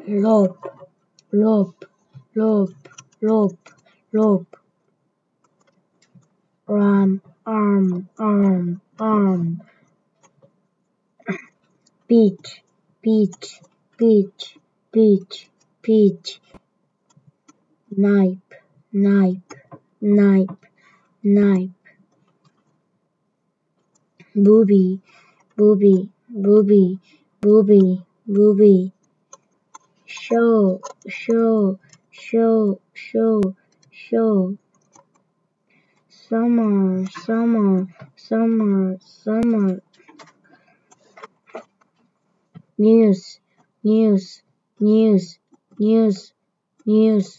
rope, rope, rope, rope, rope, arm, peach, peach, peach, peach, peach, knife, knife, knife, knife, booby, booby, booby, booby, booby, show, show, show, show, show, summer, summer, summer, summer, news, news, news, news, news.